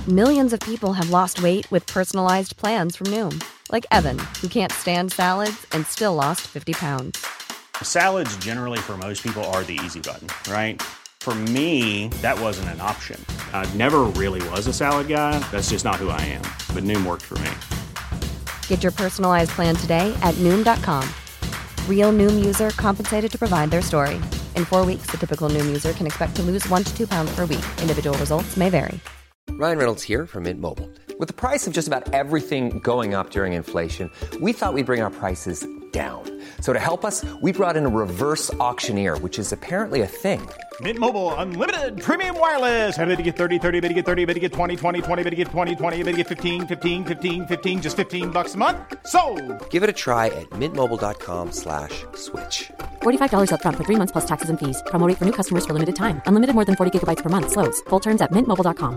Millions of people have lost weight with personalized plans from Noom. Like Evan, who can't stand salads and still lost 50 pounds. Salads generally for most people are the easy button, right? For me, that wasn't an option. I never really was a salad guy. That's just not who I am. But Noom worked for me. Get your personalized plan today at Noom.com. Real Noom user compensated to provide their story. In 4 weeks, the typical Noom user can expect to lose 1 to 2 pounds per week. Individual results may vary. Ryan Reynolds here from Mint Mobile. With the price of just about everything going up during inflation, we thought we'd bring our prices down. So to help us, we brought in a reverse auctioneer, which is apparently a thing. Mint Mobile Unlimited Premium Wireless. How to get 30, 30, bit to get 30, bit to get 20, 20, 20, bit to get 20, 20, bit to get 15, 15, 15, 15, just $15 a month? Sold! Give it a try at mintmobile.com/switch. $45 up front for 3 months plus taxes and fees. Promo rate for new customers for limited time. Unlimited more than 40 gigabytes per month. Slows full terms at mintmobile.com.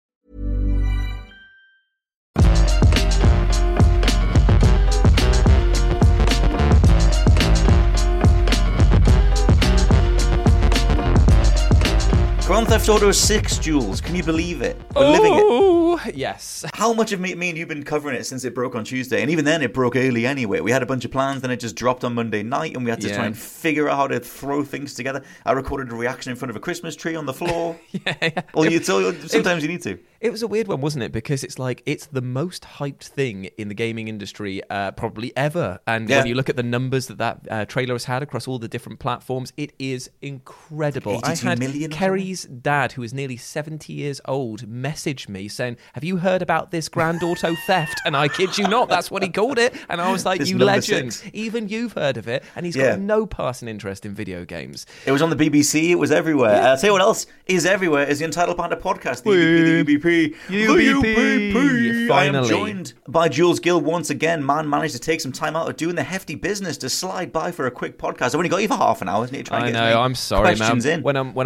Grand Theft Auto 6, Jules. Can you believe it? We're living it. Oh, yes. How much have me and you been covering it since it broke on Tuesday? And even then, it broke early anyway. We had a bunch of plans, then it just dropped on Monday night, and we had to try and figure out how to throw things together. I recorded a reaction in front of a Christmas tree on the floor. Well, sometimes you need to. It was a weird one, wasn't it? Because it's like, it's the most hyped thing in the gaming industry probably ever. And when you look at the numbers that trailer has had across all the different platforms, it is incredible. 82 million. Kerry's dad, who is nearly 70 years old, messaged me saying, have you heard about this Grand Auto theft? And I kid you not, that's what he called it. And I was like, This you number legend. 6. Even you've heard of it. And he's got no passing interest in video games. It was on the BBC. It was everywhere. I'll tell you what else is everywhere is the Entitled Panda podcast. The UBP. UBP. I am Finally. joined by Jules Gill once again. Man managed to take some time out of doing the hefty business to slide by for a quick podcast. I've only got you for half an hour, isn't it? I know. I'm sorry, man. In. When I'm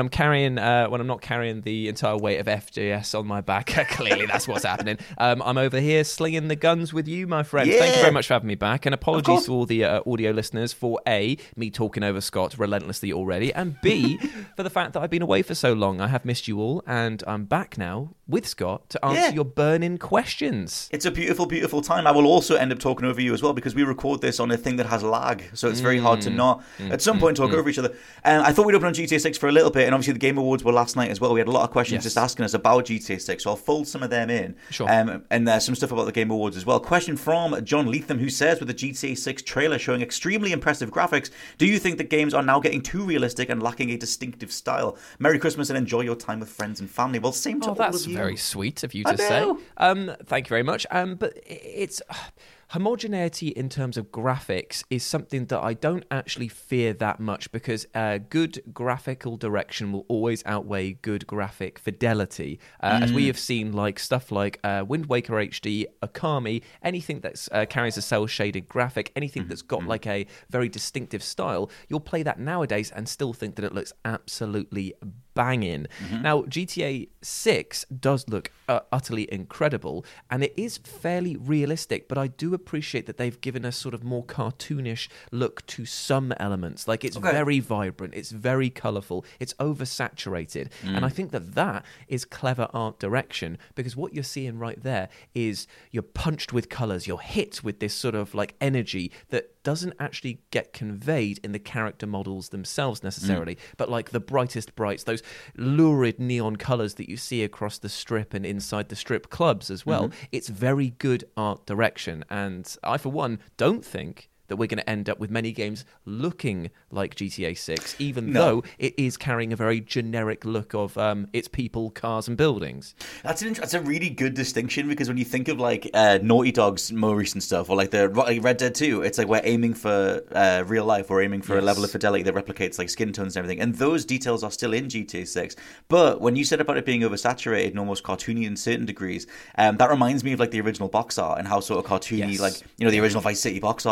not carrying the entire weight of FJS on my back, clearly that's what's happening. I'm over here slinging the guns with you, my friend. Yeah. Thank you very much for having me back, and apologies to all the audio listeners for A, me talking over Scott relentlessly already, and B, for the fact that I've been away for so long. I have missed you all, and I'm back now with Scott to answer your burning questions. It's a beautiful, beautiful time. I will also end up talking over you as well because we record this on a thing that has lag, so it's very hard to not at some point talk over each other. And I thought we'd open on GTA 6 for a little bit, and obviously the Game Awards were last night as well. We had a lot of questions just asking us about GTA 6, so I'll fold some of them in. Sure. And there's some stuff about the Game Awards as well. Question from John Leatham, who says, with the GTA 6 trailer showing extremely impressive graphics, do you think that games are now getting too realistic and lacking a distinctive style? Merry Christmas and enjoy your time with friends and family. Well, same to all of you. That's very sweet of you to say. Thank you very much. But it's homogeneity in terms of graphics is something that I don't actually fear that much, because good graphical direction will always outweigh good graphic fidelity. As we have seen, like stuff like Wind Waker HD, Okami, anything that carries a cel-shaded graphic, anything that's got like a very distinctive style, you'll play that nowadays and still think that it looks absolutely banging. Now, GTA 6 does look utterly incredible, and it is fairly realistic, but I do appreciate that they've given us sort of more cartoonish look to some elements. Like, it's very vibrant, it's very colourful, it's oversaturated, and I think that is clever art direction, because what you're seeing right there is you're punched with colours, you're hit with this sort of like energy that doesn't actually get conveyed in the character models themselves necessarily, but like the brightest brights, those lurid neon colours that you see across the strip and inside the strip clubs as well. It's very good art direction, and I, for one, don't think that we're going to end up with many games looking like GTA 6, even though it is carrying a very generic look of its people, cars, and buildings. That's a really good distinction, because when you think of like Naughty Dog's more recent stuff, or like Red Dead 2, it's like we're aiming for real life, we're aiming for a level of fidelity that replicates like skin tones and everything, and those details are still in GTA 6. But when you said about it being oversaturated and almost cartoony in certain degrees, that reminds me of like the original box art and how sort of cartoony like, you know, the original Vice City box art was, or something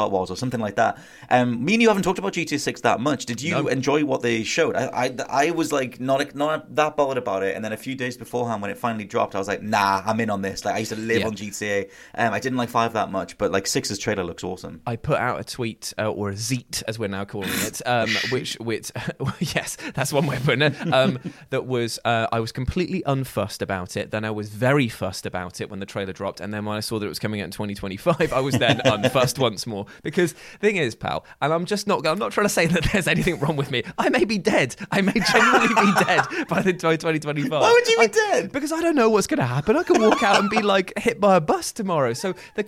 something like that. Me and you haven't talked about GTA 6 that much. Did you enjoy what they showed? I was like not that bothered about it, and then a few days beforehand when it finally dropped, I was like, nah, I'm in on this. Like I used to live on GTA. I didn't like 5 that much, but like 6's trailer looks awesome. I put out a tweet or a zeet, as we're now calling it, which yes, that's one way of putting it. That was I was completely unfussed about it. Then I was very fussed about it when the trailer dropped, and then when I saw that it was coming out in 2025, I was then unfussed once more. Because the thing is, pal, and I'm not trying to say that there's anything wrong with me. I may be dead. I may genuinely be dead by 2025. Why would you be dead? Because I don't know what's going to happen. I could walk out and be like hit by a bus tomorrow. So the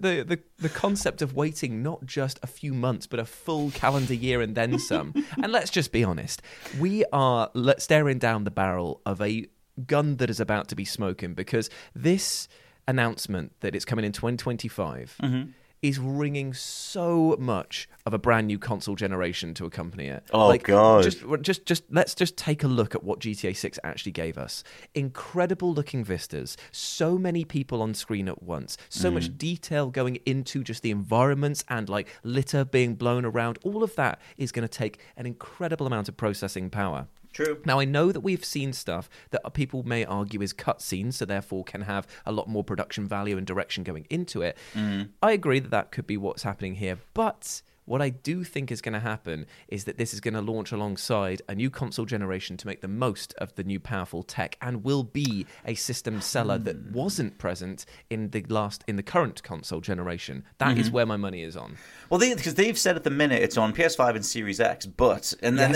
concept of waiting not just a few months, but a full calendar year and then some. And let's just be honest, we are staring down the barrel of a gun that is about to be smoking, because this announcement that it's coming in 2025 is ringing so much of a brand new console generation to accompany it. Oh, God. Just let's just take a look at what GTA 6 actually gave us. Incredible looking vistas, so many people on screen at once, so much detail going into just the environments and like litter being blown around. All of that is going to take an incredible amount of processing power. True. Now, I know that we've seen stuff that people may argue is cutscenes, so therefore can have a lot more production value and direction going into it. I agree that could be what's happening here, but what I do think is going to happen is that this is going to launch alongside a new console generation to make the most of the new powerful tech, and will be a system seller that wasn't present in the current console generation. That is where my money is on. Well, because they've said at the minute it's on PS5 and Series X, but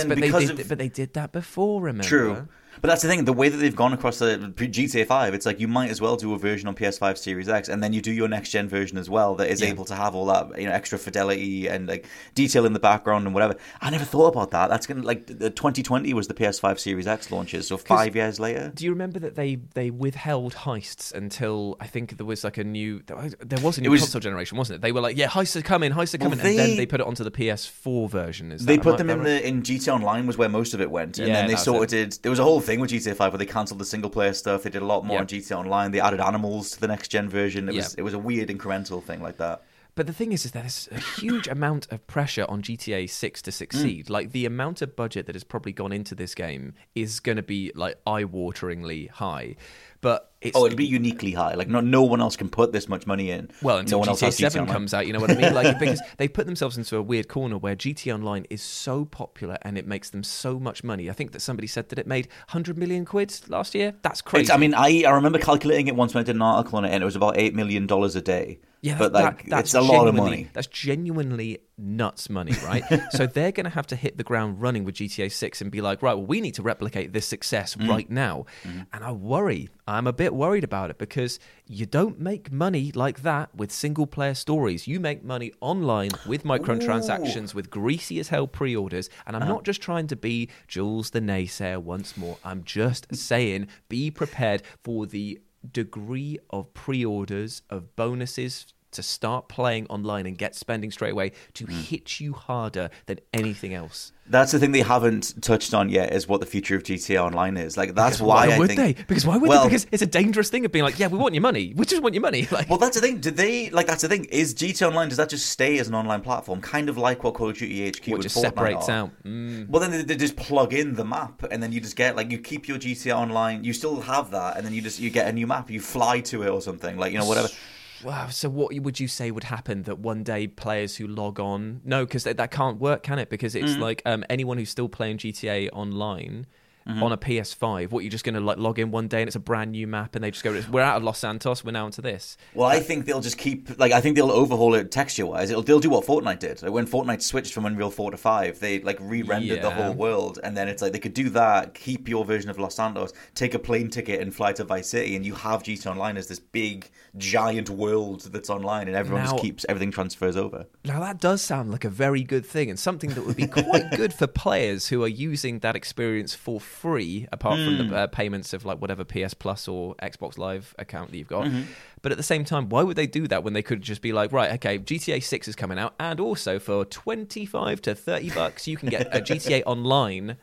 they did that before. Remember? True. But that's the thing, the way that they've gone across the GTA 5, it's like you might as well do a version on PS5 Series X, and then you do your next-gen version as well that is able to have all that, extra fidelity and like detail in the background and whatever. I never thought about that. That's going to, like, 2020 was the PS5 Series X launches, so 5 years later. Do you remember that they withheld heists until, I think there was like a new console generation, wasn't it? They were like, yeah, heists are coming, and then they put it onto the PS4 version. They put them in GTA Online was where most of it went, and then they there was a whole thing with GTA 5 where they cancelled the single player stuff. They did a lot more on GTA Online. They added animals to the next gen version. It was a weird incremental thing like that. But the thing is that there's a huge amount of pressure on GTA 6 to succeed. Like, the amount of budget that has probably gone into this game is going to be like eye-wateringly high. But it'd be uniquely high. Like, no one else can put this much money in. Well, until GTA 7 comes out, you know what I mean? Like, because they put themselves into a weird corner where GTA Online is so popular and it makes them so much money. I think that somebody said that it made 100 million quid last year. That's crazy. I remember calculating it once when I did an article on it, and it was about $8 million a day. Yeah, but that's a lot of money. That's genuinely nuts money, right? So they're going to have to hit the ground running with GTA 6 and be like, right, well, we need to replicate this success right now. And I'm a bit worried about it, because you don't make money like that with single-player stories. You make money online with microtransactions, with greasy as hell pre-orders. And I'm not just trying to be Jules the naysayer once more. I'm just saying, be prepared for the degree of pre-orders, of bonuses to start playing online and get spending straight away to hit you harder than anything else. That's the thing they haven't touched on yet, is what the future of GTA Online is. Like, that's why I think... Because why would they? Because it's a dangerous thing of being like, yeah, we want your money. We just want your money. Like, well, that's the thing. That's the thing. Is GTA Online, does that just stay as an online platform? Kind of like what Call of Duty HQ and just Fortnite separates are. out. Well, then they just plug in the map, and then you just get, like, you keep your GTA Online, you still have that, and then you get a new map, you fly to it or something, like, whatever. Wow, so what would you say would happen that one day players who log on... No, because that can't work, can it? Because it's like anyone who's still playing GTA Online on a PS5, what, you're just going to like log in one day and it's a brand new map and they just go, we're out of Los Santos, we're now into this. Well, I think they'll just keep... Like, I think they'll overhaul it texture-wise. They'll do what Fortnite did. Like, when Fortnite switched from Unreal 4 to 5, they, like, re-rendered the whole world. And then it's like, they could do that, keep your version of Los Santos, take a plane ticket and fly to Vice City, and you have GTA Online as this big, giant world that's online, and everyone just keeps... Everything transfers over. Now, that does sound like a very good thing, and something that would be quite good for players who are using that experience for free, apart from the payments of like whatever PS Plus or Xbox Live account that you've got. But at the same time, why would they do that when they could just be like, right, okay, GTA 6 is coming out, and also for $25 to $30 you can get a GTA Online,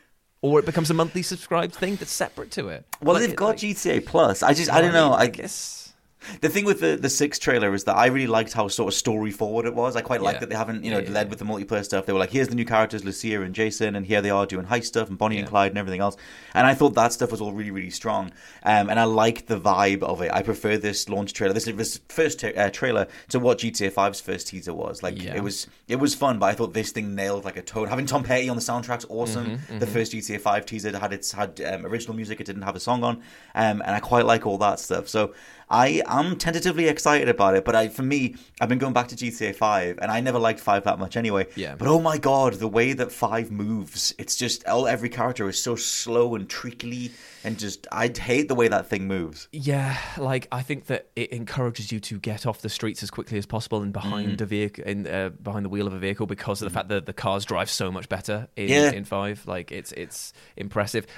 or it becomes a monthly subscribed thing that's separate to it. Well, they've got GTA Plus. I don't know. I guess... The thing with the 6 trailer is that I really liked how sort of story forward it was. I quite like that they haven't, led with the multiplayer stuff. They were like, here's the new characters, Lucia and Jason, and here they are doing heist stuff, and Bonnie and Clyde and everything else. And I thought that stuff was all really, really strong. And I liked the vibe of it. I prefer this launch trailer, this first trailer, to what GTA 5's first teaser was. Like, it was fun, but I thought this thing nailed like a tone. Having Tom Petty on the soundtrack's awesome. The first GTA 5 teaser had original music, it didn't have a song on. And I quite like all that stuff. So I am tentatively excited about it, but for me, I've been going back to GTA 5, and I never liked 5 that much anyway. Yeah. But oh my god, the way that 5 moves, it's just, every character is so slow and treacly, and just, I'd hate the way that thing moves. Yeah, like, I think that it encourages you to get off the streets as quickly as possible and behind a vehicle, behind the wheel of a vehicle, because of the fact that the cars drive so much better in 5. Like, it's impressive.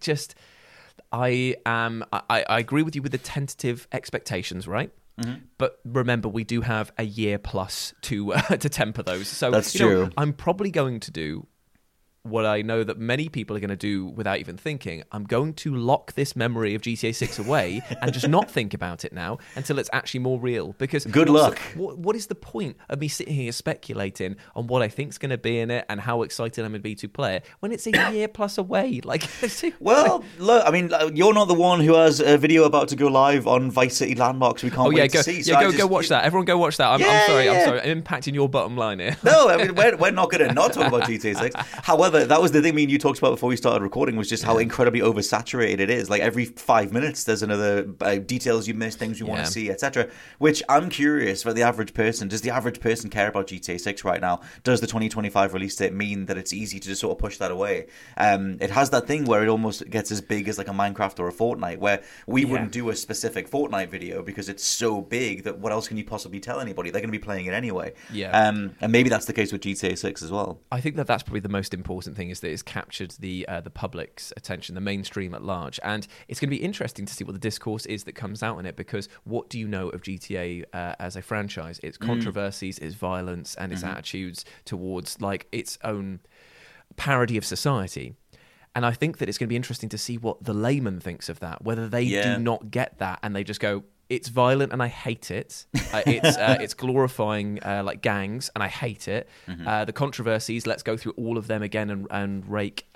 I agree with you with the tentative expectations, right? But remember, we do have a year plus to temper those. So that's true. I'm probably going to do what I know that many people are going to do without even thinking. I'm going to lock this memory of GTA 6 away and just not think about it now until it's actually more real. Because good luck. What is the point of me sitting here speculating on what I think's going to be in it and how excited I'm going to be to play it when it's a year plus away? Like, well, look, I mean, you're not the one who has a video about to go live on Vice City Landmarks. We can't wait to see. So go watch that. Everyone go watch that. I'm sorry. I'm impacting your bottom line here. No, I mean, we're not going to not talk about GTA 6. However, that was the thing me and you talked about before we started recording, was just how incredibly oversaturated it is. Like, every 5 minutes there's another details you missed, things you want to see, etc. Which I'm curious for the average person. Does the average person care about GTA 6 right now? Does the 2025 release date mean that it's easy to just sort of push that away? It has that thing where it almost gets as big as like a Minecraft or a Fortnite, where we wouldn't do a specific Fortnite video because it's so big that what else can you possibly tell anybody? They're going to be playing it anyway. And maybe that's the case with GTA 6 as well. I think that's probably the most important thing, is that it's captured the public's attention, the mainstream at large, and it's going to be interesting to see what the discourse is that comes out in it, because what do you know of GTA as a franchise? Its controversies, its violence, and its attitudes towards like its own parody of society. And I think that it's going to be interesting to see what the layman thinks of that, whether they do not get that and they just go, it's violent and I hate it. It's glorifying like gangs and I hate it. The controversies, let's go through all of them again and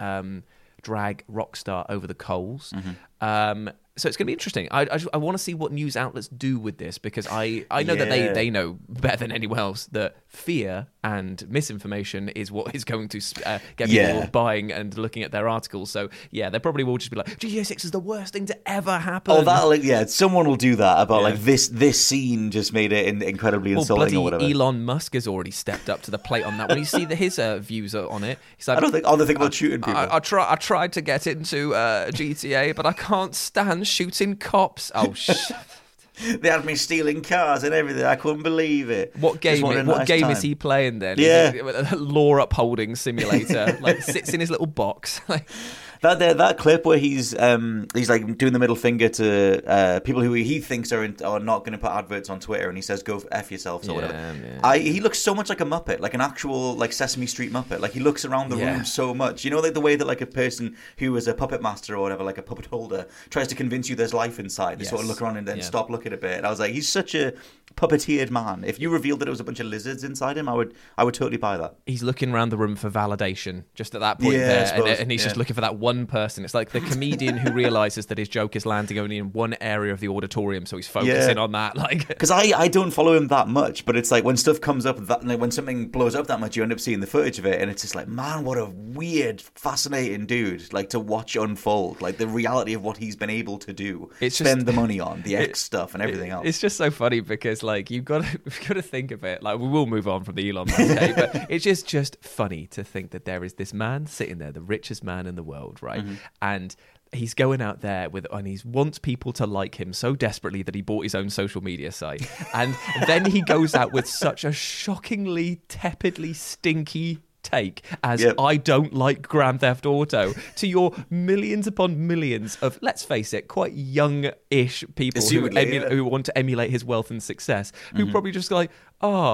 drag Rockstar over the coals. So it's going to be interesting. I want to see what news outlets do with this, because I know that they know better than anyone else that fear and misinformation is what is going to get people buying and looking at their articles. So yeah, they probably will just be like, GTA 6 is the worst thing to ever happen. Oh, someone will do that about like this scene just made it incredibly insulting or whatever. Elon Musk has already stepped up to the plate on that. When you see his views on it, he's like, I don't think the thing about shooting people. I tried to get into GTA, but I can't stand shooting cops. Oh, they had me stealing cars and everything. I couldn't believe it. What game is he playing then? Yeah. A law upholding simulator. Like, sits in his little box. That clip where he's like doing the middle finger to people who he thinks are not going to put adverts on Twitter, and he says go F yourselves or whatever. He looks so much like a Muppet, like an actual like Sesame Street Muppet. Like, he looks around the room so much. You know, like the way that like a person who is a puppet master or whatever, like a puppet holder, tries to convince you there's life inside. They sort of look around and then stop looking a bit. And I was like, he's such a puppeteered man. If you revealed that it was a bunch of lizards inside him, I would totally buy that. He's looking around the room for validation just at that point there, and he's just looking for that one person. It's like the comedian who realizes that his joke is landing only in one area of the auditorium, so he's focusing on that. Like, because I don't follow him that much, but it's like when stuff comes up, when something blows up that much, you end up seeing the footage of it, and it's just like, man, what a weird, fascinating dude, like, to watch unfold, like the reality of what he's been able to do, spend the money on the X stuff and everything else. It's just so funny because like you've got to think of it. Like, we will move on from the Elon Musk day, but it's just funny to think that there is this man sitting there, the richest man in the world, right? And he's going out there and he wants people to like him so desperately that he bought his own social media site. And then he goes out with such a shockingly, tepidly stinky take as I don't like Grand Theft Auto to your millions upon millions of, let's face it, quite young-ish people who want to emulate his wealth and success, who probably just go like,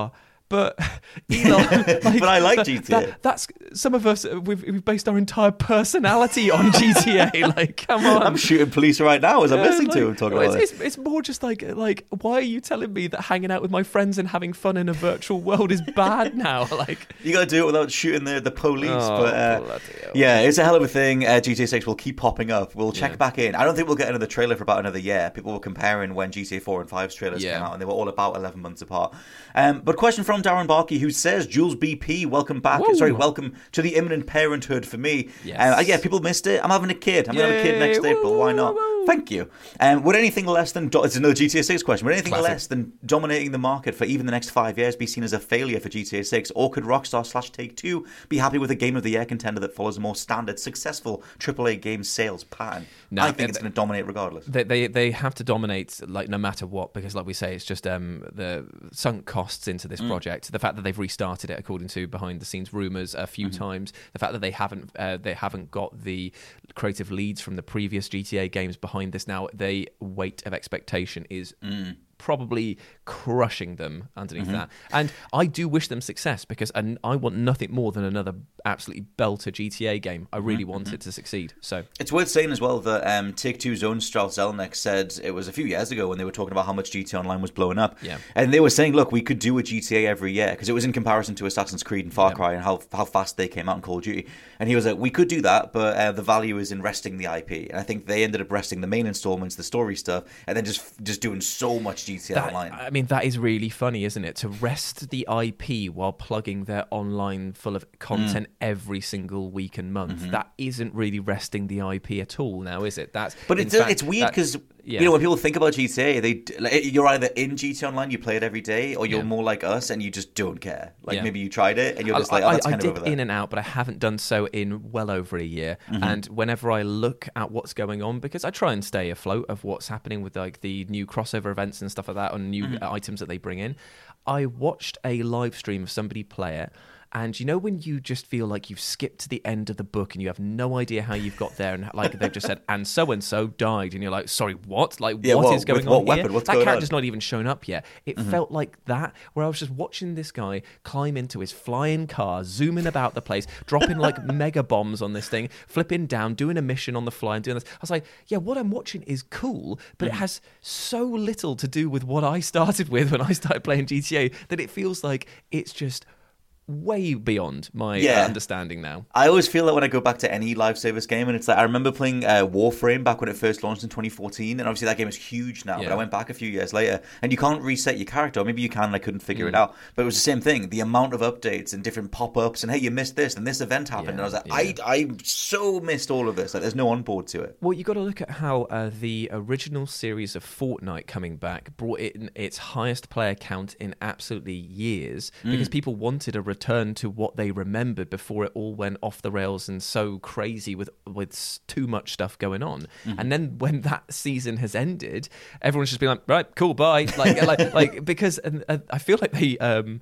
But Elon, but I like GTA. That's some of us. We've based our entire personality on GTA. Like, come on! I'm shooting police right now as I'm listening to him talking about this. It's more just like, why are you telling me that hanging out with my friends and having fun in a virtual world is bad now? Like, you got to do it without shooting the police. But yeah, it's a hell of a thing. GTA 6 will keep popping up. We'll check back in. I don't think we'll get another trailer for about another year. People were comparing when GTA 4 and 5's trailers came out, and they were all about 11 months apart. But question from Darren Barkey, who says, Jules BP, welcome back. Whoa. Sorry, welcome to the imminent parenthood for me. Yes. Yeah, people missed it. I'm having a kid. I'm going to have a kid next April. Why not? Thank you. Would anything less than... It's another GTA 6 question. Would anything less than dominating the market for even the next 5 years be seen as a failure for GTA 6? Or could Rockstar/Take-Two be happy with a Game of the Year contender that follows a more standard, successful AAA game sales pattern? No, I think it's going to dominate regardless. They have to dominate, like, no matter what, because like we say, it's just the sunk costs into this project. The fact that they've restarted it according to behind the scenes rumors a few times, the fact that they haven't got the creative leads from the previous GTA games behind this now, the weight of expectation is probably crushing them underneath that. And I do wish them success, because I want nothing more than another absolutely belter GTA game. I really want it to succeed. So it's worth saying as well that Take-Two's own Strauss Zelnick said, it was a few years ago when they were talking about how much GTA Online was blowing up. Yeah. And they were saying, look, we could do a GTA every year, because it was in comparison to Assassin's Creed and Far Cry and how fast they came out in Call of Duty. And he was like, we could do that, but the value is in resting the IP. And I think they ended up resting the main installments, the story stuff, and then just doing so much GTA Online. I mean, that is really funny, isn't it? To rest the IP while plugging their online full of content every single week and month. That isn't really resting the IP at all now, is it? But it's weird because... You know, when people think about GTA, you're either in GTA Online, you play it every day, or you're more like us and you just don't care. Like maybe you tried it and you're just like, oh, that's kind of over there. I did in and out, but I haven't done so in well over a year. And whenever I look at what's going on, because I try and stay afloat of what's happening with like the new crossover events and stuff like that, and new items that they bring in, I watched a live stream of somebody play it. And you know when you just feel like you've skipped to the end of the book and you have no idea how you've got there, and like they've just said, and so died, and you're like, sorry, what? Like, what is going on here? What's that going character's on? not even shown up yet. It felt like that, where I was just watching this guy climb into his flying car, zooming about the place, dropping like mega bombs on this thing, flipping down, doing a mission on the fly and doing this. I was like, yeah, what I'm watching is cool, but it has so little to do with what I started with when I started playing GTA that it feels like it's just way beyond my understanding now. I always feel that when I go back to any live service game, and it's like, I remember playing Warframe back when it first launched in 2014, and obviously that game is huge now, but I went back a few years later, and you can't reset your character, or maybe you can, and I couldn't figure it out, but it was the same thing, the amount of updates and different pop-ups, and hey, you missed this, and this event happened, and I was like, I so missed all of this, like there's no onboard to it. Well, you got to look at how the original series of Fortnite coming back brought in its highest player count in absolutely years, because people wanted a return to what they remembered before it all went off the rails and so crazy with too much stuff going on. And then when that season has ended, everyone's just been like, right, cool, bye. Like because I feel like they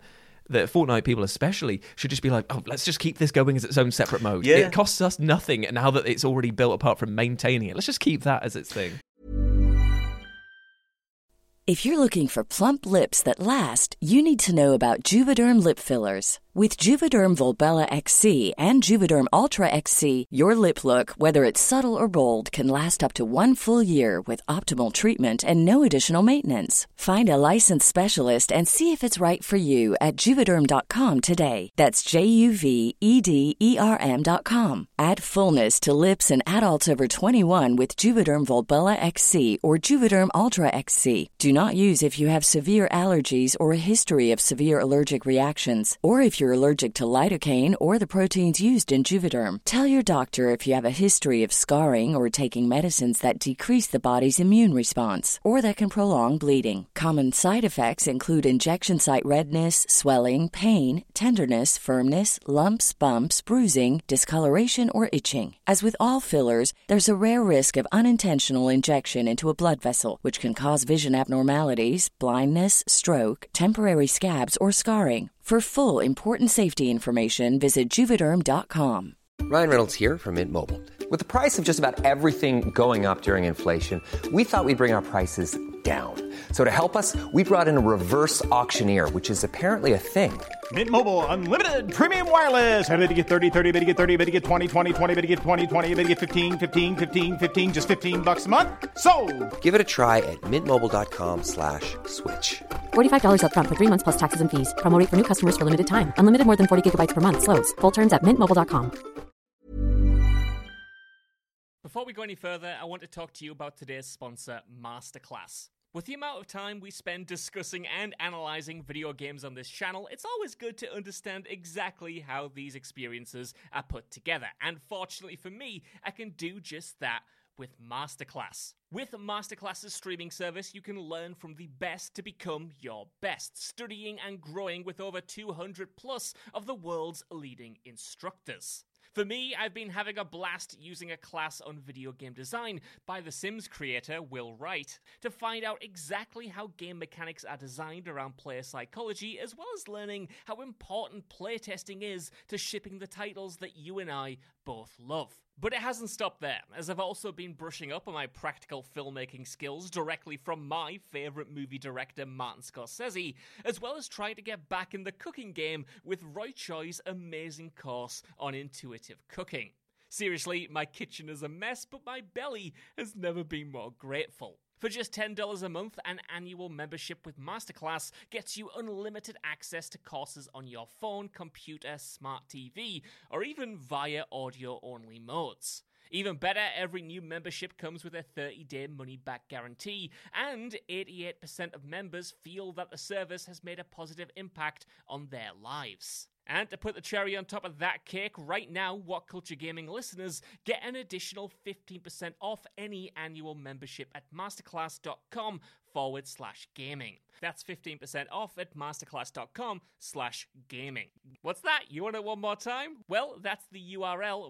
the Fortnite people especially should just be like, oh, let's just keep this going as its own separate mode. It costs us nothing now that it's already built apart from maintaining it. Let's just keep that as its thing. If you're looking for plump lips that last, you need to know about Juvederm lip fillers. With Juvederm Volbella XC and Juvederm Ultra XC, your lip look, whether it's subtle or bold, can last up to 1 full year with optimal treatment and no additional maintenance. Find a licensed specialist and see if it's right for you at Juvederm.com today. That's JUVEDERM.com. Add fullness to lips in adults over 21 with Juvederm Volbella XC or Juvederm Ultra XC. Do not use if you have severe allergies or a history of severe allergic reactions, or if you're allergic to lidocaine or the proteins used in Juvederm. Tell your doctor if you have a history of scarring or taking medicines that decrease the body's immune response or that can prolong bleeding. Common side effects include injection site redness, swelling, pain, tenderness, firmness, lumps, bumps, bruising, discoloration, or itching. As with all fillers, there's a rare risk of unintentional injection into a blood vessel, which can cause vision abnormalities, blindness, stroke, temporary scabs, or scarring. For full, important safety information, visit Juvederm.com. Ryan Reynolds here from Mint Mobile. With the price of just about everything going up during inflation, we thought we'd bring our prices down. So to help us, we brought in a reverse auctioneer, which is apparently a thing. Mint Mobile Unlimited Premium Wireless. How to get 30, 30, bit to get 30, bit to get 20, 20, 20, bit to get 20, 20, bit to get 15, 15, 15, 15, just $15 a month? Sold! Give it a try at mintmobile.com/switch. $45 up front for 3 months plus taxes and fees. Promo rate for new customers for limited time. Unlimited more than 40 gigabytes per month. Slows full terms at mintmobile.com. Before we go any further, I want to talk to you about today's sponsor, Masterclass. With the amount of time we spend discussing and analysing video games on this channel, it's always good to understand exactly how these experiences are put together. And fortunately for me, I can do just that with Masterclass. With Masterclass's streaming service, you can learn from the best to become your best, studying and growing with over 200 plus of the world's leading instructors. For me, I've been having a blast using a class on video game design by The Sims creator Will Wright to find out exactly how game mechanics are designed around player psychology, as well as learning how important playtesting is to shipping the titles that you and I both love. But it hasn't stopped there, as I've also been brushing up on my practical filmmaking skills directly from my favourite movie director Martin Scorsese, as well as trying to get back in the cooking game with Roy Choi's amazing course on intuitive cooking. Seriously, my kitchen is a mess, but my belly has never been more grateful. For just $10 a month, an annual membership with Masterclass gets you unlimited access to courses on your phone, computer, smart TV, or even via audio-only modes. Even better, every new membership comes with a 30-day money-back guarantee, and 88% of members feel that the service has made a positive impact on their lives. And to put the cherry on top of that cake, right now, What Culture Gaming listeners get an additional 15% off any annual membership at masterclass.com/gaming. That's 15% off at masterclass.com/gaming. What's that? You want it one more time? Well, that's the URL,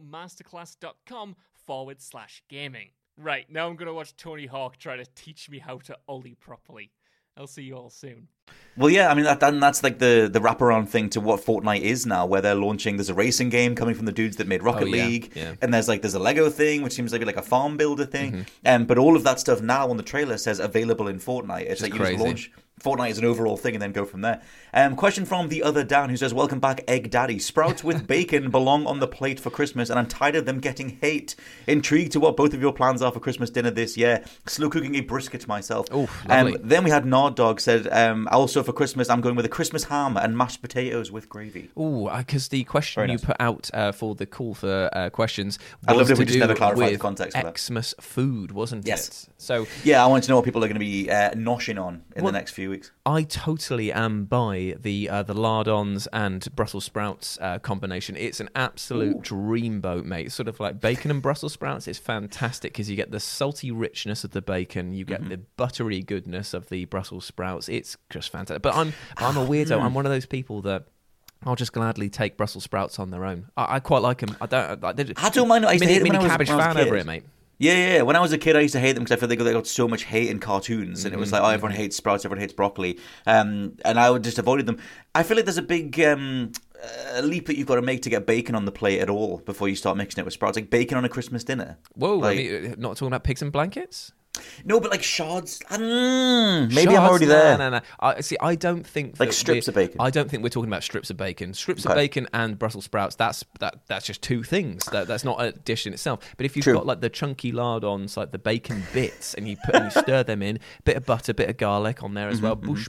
masterclass.com/gaming. Right, now I'm going to watch Tony Hawk try to teach me how to ollie properly. I'll see you all soon. Well, yeah, I mean, that's like the wraparound thing to what Fortnite is now, where they're launching, there's a racing game coming from the dudes that made Rocket League, and there's a Lego thing, which seems like a farm builder thing, but all of that stuff now on the trailer says available in Fortnite. It's like you just launch Fortnite as an overall thing and then go from there. Question from the other Dan, who says, welcome back, Egg Daddy. Sprouts with bacon belong on the plate for Christmas, and I'm tired of them getting hate. Intrigued to what both of your plans are for Christmas dinner this year. Slow cooking a brisket myself. Then we had Nard Dog said, also for Christmas, I'm going with a Christmas ham and mashed potatoes with gravy. Oh, because the question you put out for the call for questions I was love if to we just do never clarified the with context for that. Xmas food, wasn't it? So yeah, I want to know what people are going to be noshing on in the next few weeks. I totally am by the lardons and Brussels sprouts combination. It's an absolute dreamboat, mate. It's sort of like bacon and Brussels sprouts. It's fantastic because you get the salty richness of the bacon, you get the buttery goodness of the Brussels sprouts. It's just fantastic. But I'm a weirdo. I'm one of those people that I'll just gladly take Brussels sprouts on their own. I quite like them. I don't mind. I used to hate them when I was cabbage a fan kid. over it, mate. Yeah. When I was a kid, I used to hate them because I felt they got so much hate in cartoons, and it was like, everyone hates sprouts, everyone hates broccoli, and I would just avoided them. I feel like there's a big leap that you've got to make to get bacon on the plate at all before you start mixing it with sprouts, like bacon on a Christmas dinner. Whoa, I mean, not talking about pigs and blankets? No, but like shards. Maybe I'm already there. No. I don't think like strips of bacon. I don't think we're talking about strips of bacon. Strips of bacon and Brussels sprouts. That's just two things. That's not a dish in itself. But if you've got like the chunky lardons, like the bacon bits, and you stir them in, bit of butter, bit of garlic on there as well. Boosh.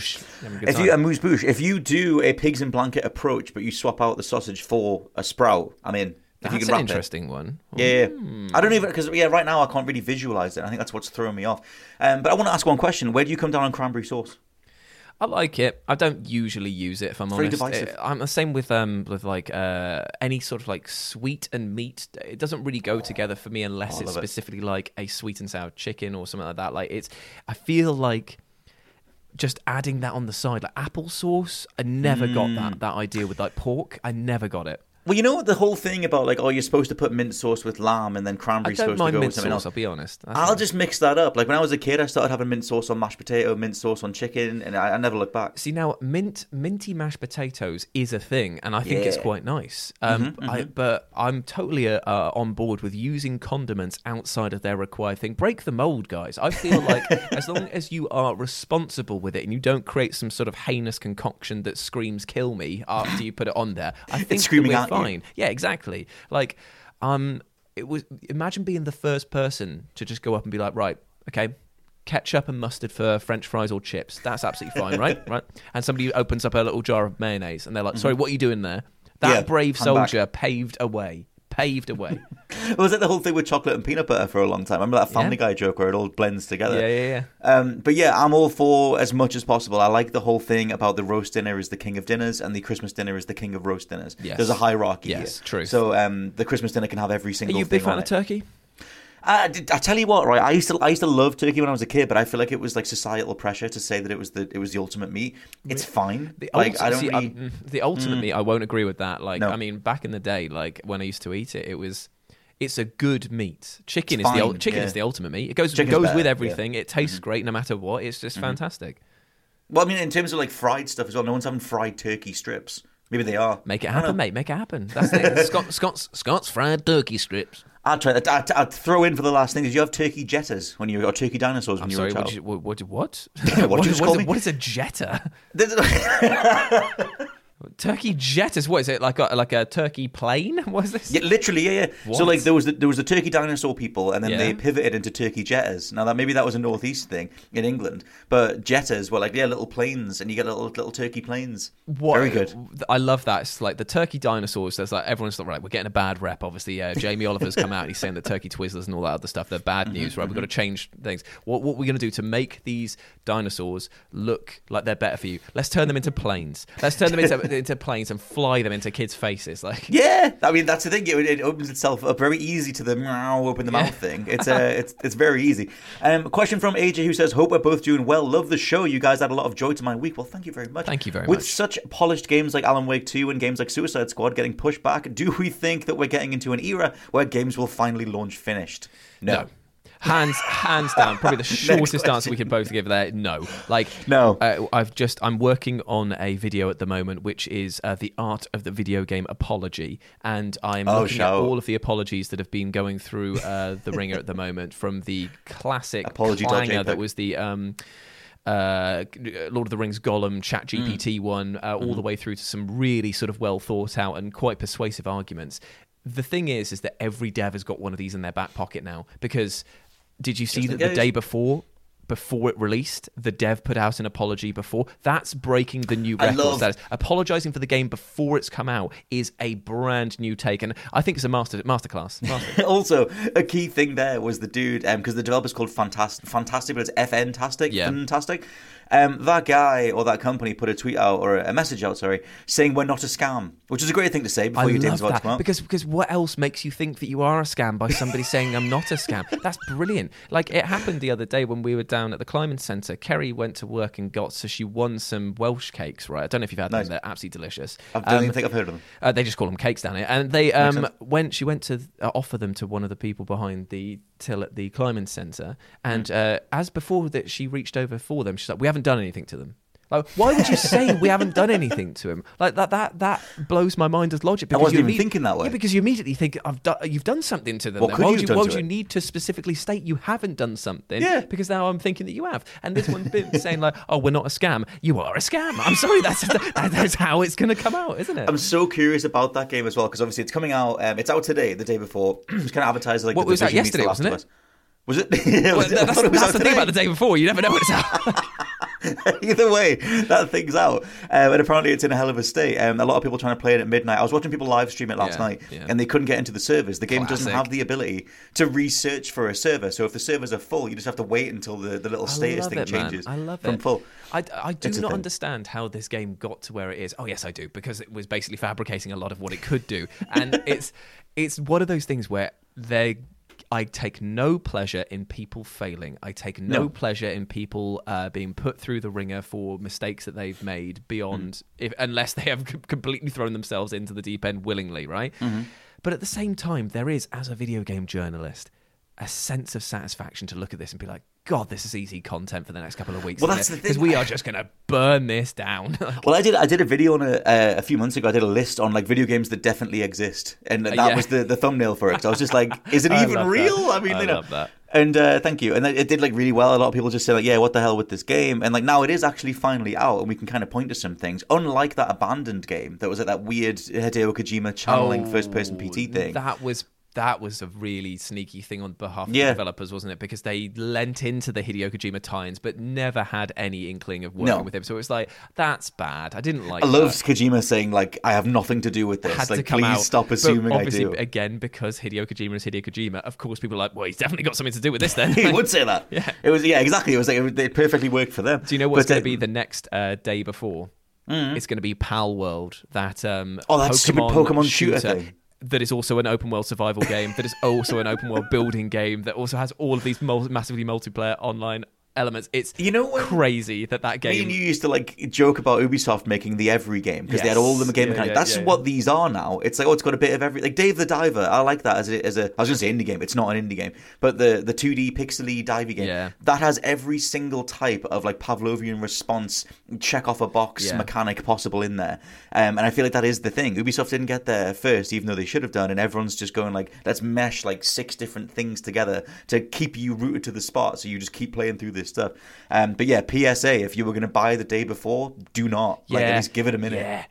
If you do a pigs in blanket approach, but you swap out the sausage for a sprout, I'm in. That's an interesting one. Yeah. I don't even, because right now I can't really visualize it. I think that's what's throwing me off. But I want to ask one question. Where do you come down on cranberry sauce? I like it. I don't usually use it, if I'm honest. Very divisive. I'm the same with like any sort of like sweet and meat. It doesn't really go together for me unless it's specifically like a sweet and sour chicken or something like that. Like I feel like just adding that on the side, like applesauce. I never got that idea with like pork. I never got it. Well, you know the whole thing about like, oh, you're supposed to put mint sauce with lamb and then cranberry's supposed to go with something else. I'll be honest. I'll just mix that up. Like when I was a kid, I started having mint sauce on mashed potato, mint sauce on chicken, and I never looked back. See, now minty mashed potatoes is a thing, and I think it's quite nice. But I'm totally on board with using condiments outside of their required thing. Break the mold, guys. I feel like as long as you are responsible with it and you don't create some sort of heinous concoction that screams "kill me" after you put it on there, I think we're fine. Yeah, exactly. Like, imagine being the first person to just go up and be like, right, okay, ketchup and mustard for French fries or chips. That's absolutely fine, right? Right. And somebody opens up a little jar of mayonnaise and they're like, sorry, what are you doing there? That brave soldier paved a way. Was it the whole thing with chocolate and peanut butter for a long time? I remember that Family Guy joke where it all blends together. But yeah, I'm all for as much as possible. I like the whole thing about the roast dinner is the king of dinners and the Christmas dinner is the king of roast dinners. Yes. There's a hierarchy here. True. So the Christmas dinner can have every single thing. Are you a big fan of turkey? I tell you what, right? I used to love turkey when I was a kid, but I feel like it was like societal pressure to say that it was the ultimate meat. It's fine. The ultimate meat, I won't agree with that. Like, no. I mean, back in the day, like when I used to eat it, it's a good meat. Chicken is the ultimate meat. It goes with everything. Yeah. It tastes great no matter what. It's just fantastic. Well, I mean, in terms of like fried stuff as well, no one's having fried turkey strips. Maybe they are. Make it happen, mate. Make it happen. That's it. Scott's fried turkey strips. I'd try that. I'd throw in for the last thing. Did you have turkey jettas when you were, or turkey dinosaurs when you were a child? What? What is a jetta? Turkey jettas. What is it? Like a turkey plane? What is this? Yeah, literally. Yeah. What? So like there was the turkey dinosaur people, and then they pivoted into turkey jettas. Now maybe that was a northeast thing in England, but jettas were like little planes, and you get little turkey planes. What? Very good. I love that. It's like the turkey dinosaurs. There's like everyone's like, right, we're getting a bad rep. Obviously, Jamie Oliver's come out and he's saying that turkey Twizzlers and all that other stuff, they're bad news, right? We've got to change things. What we're going to do to make these dinosaurs look like they're better for you? Let's turn them into planes. Let's turn them into planes and fly them into kids' faces. Like, yeah, I mean that's the thing. It opens itself up very easy to the open the mouth thing. It's very easy. Question from AJ who says, "Hope we're both doing well. Love the show. You guys add a lot of joy to my week." Well, thank you very much. Thank you very much. With such polished games like Alan Wake 2 and games like Suicide Squad getting pushed back, do we think that we're getting into an era where games will finally launch finished? No. Hands down, probably the shortest answer we can both give there. No, I'm working on a video at the moment, which is the art of the video game apology, and I'm looking at all of the apologies that have been going through the ringer at the moment, from the classic clanger that was the Lord of the Rings Gollum ChatGPT one, all the way through to some really sort of well thought out and quite persuasive arguments. The thing is that every dev has got one of these in their back pocket now, because did you see that the day before it released, the dev put out an apology before? That's breaking the new record status. Apologizing for the game before it's come out is a brand new take, and I think it's a masterclass. Also, a key thing there was the dude, because the developer's called Fantastic, but it's Fantastic. Fantastic. That guy or that company put a tweet out, or a message out, saying we're not a scam, which is a great thing to say before your game's about to come out. Because what else makes you think that you are a scam by somebody saying I'm not a scam? That's brilliant. Like, it happened the other day when we were down at the Climbing Centre. Kerry went to work and she won some Welsh cakes, right? I don't know if you've had them. They're absolutely delicious. I don't even think I've heard of them. They just call them cakes down here. And she went to offer them to one of the people behind the till at the Climbing Centre, and as before that she reached over for them, she's like, we haven't done anything to them. Like, why would you say we haven't done anything to him? Like that blows my mind as logic. I wasn't even thinking that way. Yeah, because you immediately think you've done something to them. Why would you need to specifically state you haven't done something? Yeah. Because now I'm thinking that you have. And this one bit saying like, oh, we're not a scam. You are a scam. I'm sorry. That's how it's going to come out, isn't it? I'm so curious about that game as well, because obviously it's coming out. It's out today, the day before. It's kind of advertised like. What was that yesterday, wasn't it? Was it? That's the thing about the day before. You never know when it's out. Either way, that thing's out, and apparently it's in a hell of a state. A lot of people trying to play it at midnight. I was watching people live stream it last night, and they couldn't get into the servers. The game doesn't have the ability to research for a server, so if the servers are full, you just have to wait until the little status thing changes from full. I do not understand how this game got to where it is. Oh yes, I do, because it was basically fabricating a lot of what it could do, and it's one of those things where I take no pleasure in people failing. I take no pleasure in people being put through the ringer for mistakes that they've made beyond, unless they have completely thrown themselves into the deep end willingly, right? But at the same time, there is, as a video game journalist, a sense of satisfaction to look at this and be like, God, this is easy content for the next couple of weeks. Well, that's the thing. Because we are just going to burn this down. Well, I did a video on a few months ago. I did a list on like video games that definitely exist, and that was the thumbnail for it. So I was just like, is it even real? I mean, I love that. And thank you. And it did like really well. A lot of people just say like, yeah, what the hell with this game? And like now it is actually finally out, and we can kind of point to some things. Unlike that abandoned game that was like that weird Hideo Kojima channeling first-person PT thing. That was a really sneaky thing on behalf of the developers, wasn't it? Because they lent into the Hideo Kojima tie-ins, but never had any inkling of working with him. So it was like, that's bad. I didn't like that. I love Kojima saying, like, I have nothing to do with this. Had like, to come please out. stop assuming but obviously, I do. Again, because Hideo Kojima is Hideo Kojima, of course people are like, well, he's definitely got something to do with this then. He would say that. It was, exactly. It was like, it perfectly worked for them. Do you know what's going to be the next day before? It's going to be Pal World, that that stupid Pokemon shooter thing. That is also an open world survival game, that is also an open world building game, that also has all of these massively multiplayer online elements. It's crazy that game. Me and you used to like joke about Ubisoft making the every game because they had all the game mechanics. That's what these are now. It's like, it's got a bit of every, like Dave the Diver. I like that as a I was going to say indie game. It's not an indie game, but the 2D pixely diving game that has every single type of like Pavlovian response, check off a box mechanic possible in there. And I feel like that is the thing. Ubisoft didn't get there first, even though they should have done. And everyone's just going like, let's mesh like 6 different things together to keep you rooted to the spot, so you just keep playing through this stuff. But yeah, PSA, if you were going to buy the day before, do not. Like, at least give it a minute.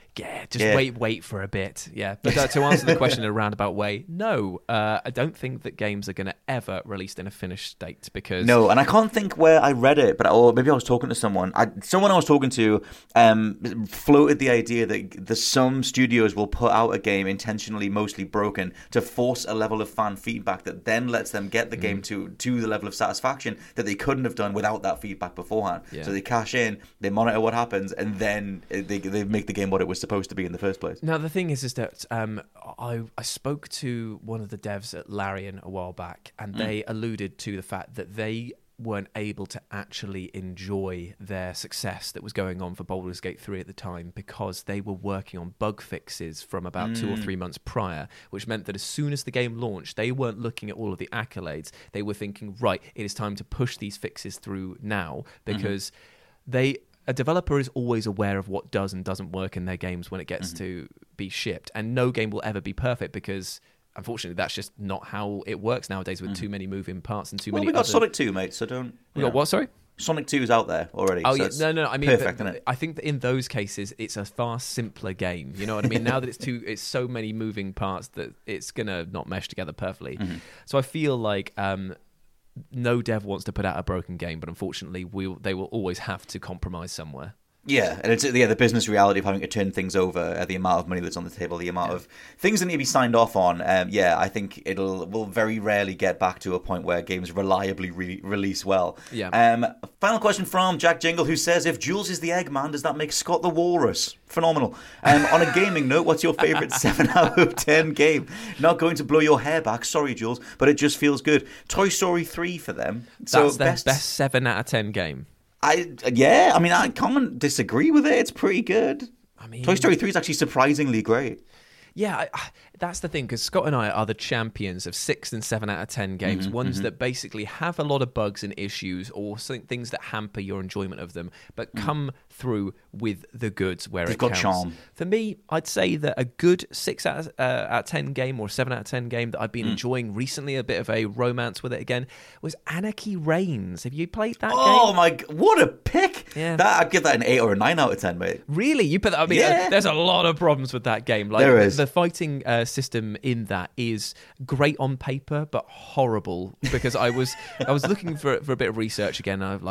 Wait for a bit. Yeah. But to answer the question in a roundabout way, no, I don't think that games are going to ever released in a finished state, because... No, and I can't think where I read it, or maybe I was talking to someone. Someone I was talking to floated the idea that some studios will put out a game intentionally mostly broken to force a level of fan feedback that then lets them get the game to the level of satisfaction that they couldn't have done without that feedback beforehand. So they cash in, they monitor what happens, and then they make the game what it was supposed to be in the first place. Now the thing is that I spoke to one of the devs at Larian a while back, and they alluded to the fact that they weren't able to actually enjoy their success that was going on for Baldur's Gate 3 at the time, because they were working on bug fixes from about 2 or 3 months prior, which meant that as soon as the game launched, they weren't looking at all of the accolades. They were thinking, right, it is time to push these fixes through now, because a developer is always aware of what does and doesn't work in their games when it gets to be shipped, and no game will ever be perfect, because unfortunately that's just not how it works nowadays with too many moving parts and too many. We got Sonic 2, mate, so don't... We got what, sorry? Sonic 2 is out there already. Oh, so yeah. No, I mean, perfect, isn't it? I think that in those cases, it's a far simpler game. You know what I mean? Now that it's so many moving parts that it's going to not mesh together perfectly. So I feel like no dev wants to put out a broken game, but unfortunately, they will always have to compromise somewhere. Yeah, and it's the business reality of having to turn things over, the amount of money that's on the table, the amount of things that need to be signed off on. I think we'll very rarely get back to a point where games reliably release well. Yeah. Final question from Jack Jingle, who says, if Jules is the Eggman, does that make Scott the Walrus? Phenomenal. On a gaming note, what's your favourite 7 out of 10 game? Not going to blow your hair back, sorry Jules, but it just feels good. Toy Story 3 for them. That's their best 7 out of 10 game. I can't disagree with it. It's pretty good. I mean, Toy Story 3 is actually surprisingly great. Yeah, that's the thing, because Scott and I are the champions of 6 and 7 out of 10 games, ones that basically have a lot of bugs and issues or things that hamper your enjoyment of them, but come through with the goods where They've it counts. got charm. For me, I'd say that a good 6 out of 10 game or 7 out of 10 game that I've been enjoying recently, a bit of a romance with it again, was Anarchy Reigns. Have you played that game? Oh my, what a pick! Yeah. I'd give that an 8 or a 9 out of 10, mate. Really? You put that? I mean, there's a lot of problems with that game. Like, there is. The fighting system in that is great on paper, but horrible, because I was looking for a bit of research again. I like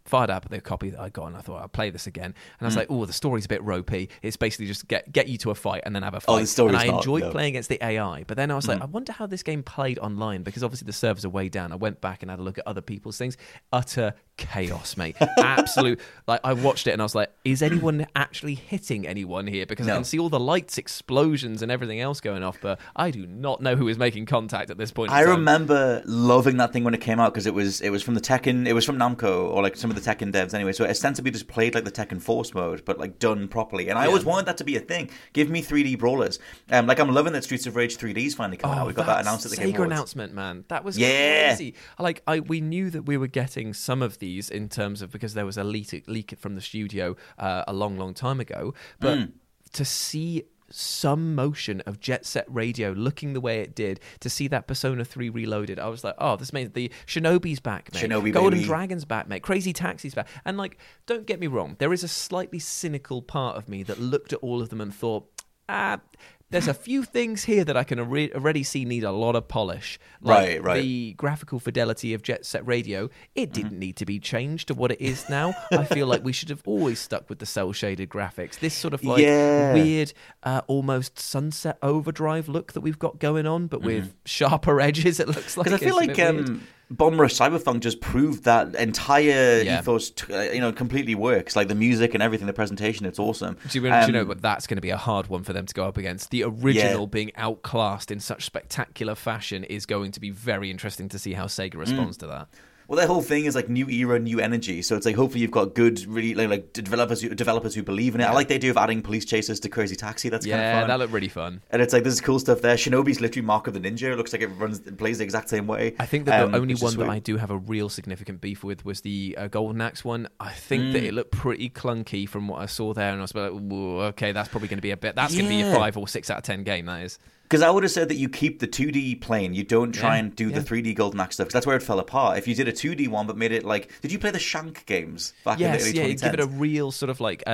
fired up the copy that I got, and I thought I'll play this again. And I was like, oh, the story's a bit ropey. It's basically just get you to a fight and then have a fight. The story's and I enjoyed no. playing against the AI, but then I was like, I wonder how this game played online, because obviously the servers are way down. I went back and had a look at other people's things. Utter chaos, mate. Absolute. Like, I watched it and I was like, is anyone actually hitting anyone here? Because I can see all the lights, explosions, and everything else going off, but I do not know who is making contact at this point. I remember loving that thing when it came out, because it was from the Tekken, it was from Namco, or like some of the Tekken devs anyway. So it ostensibly just played like the Tekken Force mode, but like done properly. And I always wanted that to be a thing. Give me 3D brawlers. Like, I'm loving that Streets of Rage 3D's finally coming out. We got that announced at the Game Sega Awards. announcement, man. That was crazy. Like, we knew that we were getting some of these in terms of, because there was a leak from the studio a long time ago, but to see some motion of Jet Set Radio looking the way it did, to see that Persona 3 Reloaded, I was like, oh, this means the Shinobi's back, mate. Golden Dragon's back, mate. Crazy Taxi's back. And like, don't get me wrong, there is a slightly cynical part of me that looked at all of them and thought, there's a few things here that I can already see need a lot of polish. Like right. The graphical fidelity of Jet Set Radio, it didn't need to be changed to what it is now. I feel like we should have always stuck with the cel-shaded graphics. This sort of like weird, almost Sunset Overdrive look that we've got going on, but with sharper edges, it looks like. Because I feel like Bomber of Cyberpunk just proved that entire ethos, completely works. Like the music and everything, the presentation, it's awesome. Do you know, but that's going to be a hard one for them to go up against. The original being outclassed in such spectacular fashion is going to be very interesting to see how Sega responds to that. Well, their whole thing is like new era, new energy. So it's like, hopefully you've got good, really like developers who believe in it. I like the idea of adding police chases to Crazy Taxi. That's kind of fun. Yeah, that looked really fun. And it's like, there's cool stuff there. Shinobi's literally Mark of the Ninja. It looks like it plays the exact same way. I think that the only one that I do have a real significant beef with was the Golden Axe one. I think that it looked pretty clunky from what I saw there, and I was like, okay, that's probably going to be going to be a 5 or 6 out of 10 game, that is. Because I would have said that you keep the 2D plane, you don't try and do the 3D Golden Axe stuff, because that's where it fell apart. If you did a 2D one but made it like... Did you play the Shank games back in the early 2010s? Give it a real sort of like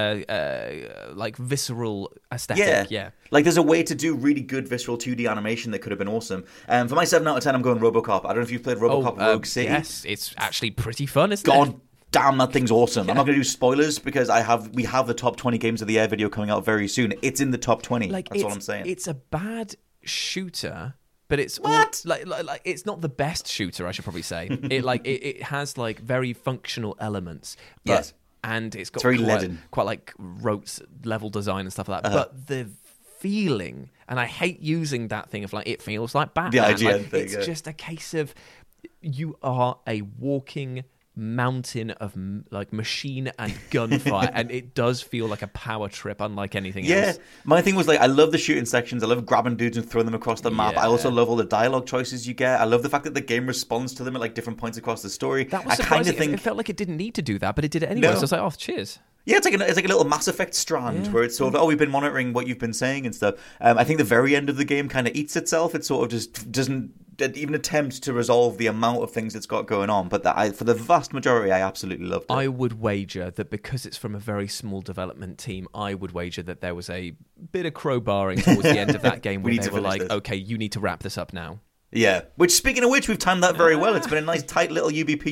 visceral aesthetic. Yeah. Like there's a way to do really good visceral 2D animation that could have been awesome. For my 7 out of 10, I'm going RoboCop. I don't know if you've played RoboCop Rogue City. Yes, it's actually pretty fun, isn't it? Damn, that thing's awesome. I'm not going to do spoilers because we have the top 20 games of the year video coming out very soon. It's in the top 20. That's all I'm saying. It's a bad shooter, but it's like it's not the best shooter, I should probably say. It has like very functional elements, but and it's got quite like rote level design and stuff like that. But the feeling, and I hate using that thing of like it feels like Batman. The IGN thing. It's just a case of you are a walking mountain of like machine and gunfire, and it does feel like a power trip unlike anything else. My thing was like, I love the shooting sections. I love grabbing dudes and throwing them across the map. I also love all the dialogue choices you get. I love the fact that the game responds to them at like different points across the story. That was surprising. It felt like it didn't need to do that, but it did it anyway. So I was like, oh, cheers. Yeah, it's like a little Mass Effect strand where it's sort of, we've been monitoring what you've been saying and stuff. I think the very end of the game kind of eats itself. It sort of just doesn't even attempt to resolve the amount of things it's got going on. But for the vast majority, I absolutely loved it. I would wager that because it's from a very small development team, I would wager that there was a bit of crowbarring towards the end of that game where they were like, okay, you need to wrap this up now. Yeah, which, speaking of which, we've timed that very well. It's been a nice, tight little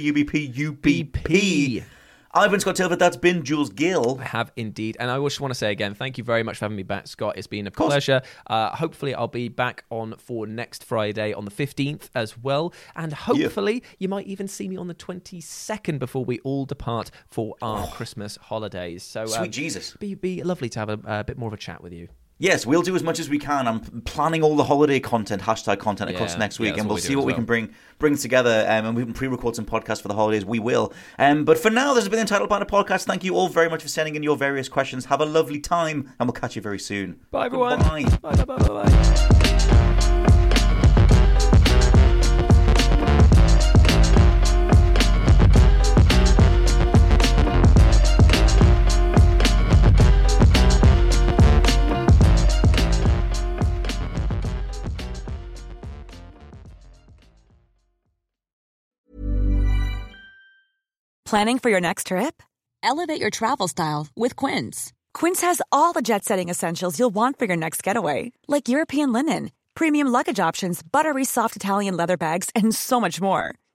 UBP. I've been Scott Tilford, that's been Jules Gill. I have indeed, and I just want to say again, thank you very much for having me back, Scott. It's been a pleasure. Hopefully I'll be back on for next Friday on the 15th as well, and hopefully you might even see me on the 22nd before we all depart for our Christmas holidays. So sweet Jesus. Be lovely to have a bit more of a chat with you. Yes, we'll do as much as we can. I'm planning all the holiday content, hashtag content across next week, and we'll see what we can bring together. And we can pre-record some podcasts for the holidays. We will. But for now, this has been the Entitled Banter Podcast. Thank you all very much for sending in your various questions. Have a lovely time, and we'll catch you very soon. Bye, everyone. Bye. Bye, bye, bye, bye. Planning for your next trip? Elevate your travel style with Quince. Quince has all the jet-setting essentials you'll want for your next getaway, like European linen, premium luggage options, buttery soft Italian leather bags, and so much more.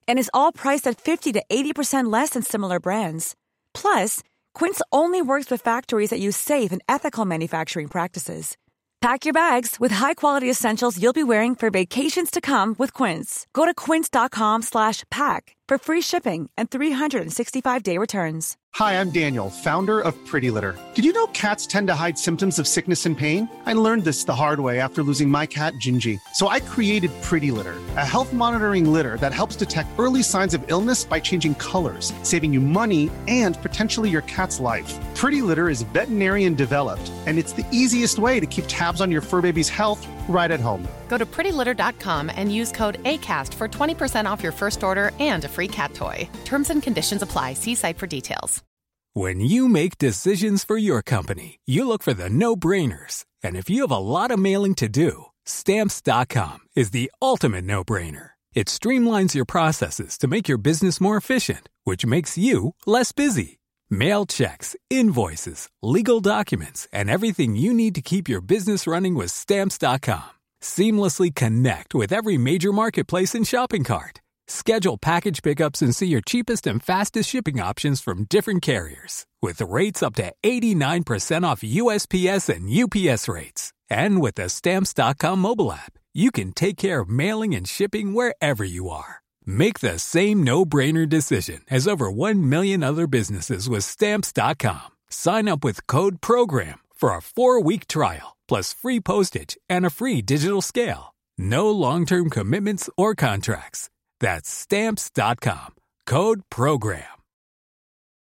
And is all priced at 50 to 80% less than similar brands. Plus, Quince only works with factories that use safe and ethical manufacturing practices. Pack your bags with high-quality essentials you'll be wearing for vacations to come with Quince. Go to quince.com/pack for free shipping and 365-day returns. Hi, I'm Daniel, founder of Pretty Litter. Did you know cats tend to hide symptoms of sickness and pain? I learned this the hard way after losing my cat, Gingy. So I created Pretty Litter, a health monitoring litter that helps detect early signs of illness by changing colors, saving you money and potentially your cat's life. Pretty Litter is veterinarian developed, and it's the easiest way to keep tabs on your fur baby's health right at home. Go to prettylitter.com and use code ACAST for 20% off your first order and a free cat toy. Terms and conditions apply. See site for details. When you make decisions for your company, you look for the no-brainers. And if you have a lot of mailing to do, Stamps.com is the ultimate no-brainer. It streamlines your processes to make your business more efficient, which makes you less busy. Mail checks, invoices, legal documents, and everything you need to keep your business running with Stamps.com. Seamlessly connect with every major marketplace and shopping cart. Schedule package pickups and see your cheapest and fastest shipping options from different carriers, with rates up to 89% off USPS and UPS rates. And with the Stamps.com mobile app, you can take care of mailing and shipping wherever you are. Make the same no-brainer decision as over 1 million other businesses with Stamps.com. Sign up with code PROGRAM for a 4-week trial, plus free postage and a free digital scale. No long-term commitments or contracts. That's Stamps.com. Code PROGRAM.